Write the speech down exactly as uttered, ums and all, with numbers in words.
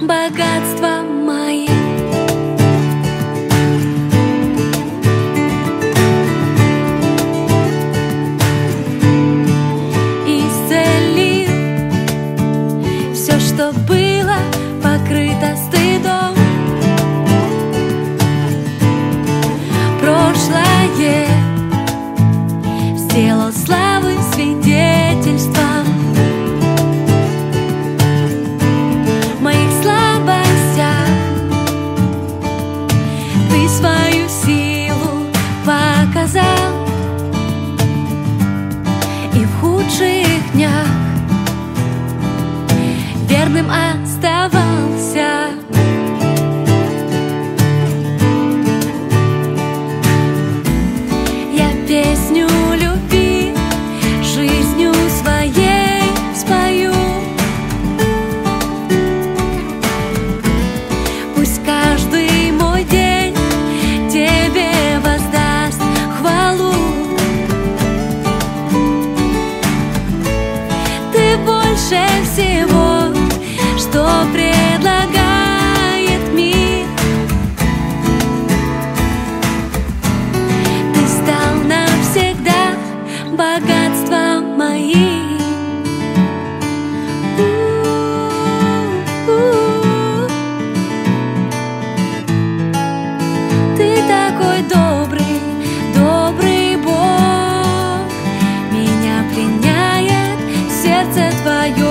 богатства мои. Исцелил все, что было покрыто стыдом. Прошлое сделал славы свидетельством. В моих слабостях Ты свою силу показал, и в худших днях верным оставался. Я песню любви жизнью своей спою. Пусть каждый мой день Тебе воздаст хвалу. Ты больше всего, что предлагает мир. Ты стал навсегда богатством моим. У-у-у. Ты такой добрый, добрый Бог. Меня пленяет сердце Твое.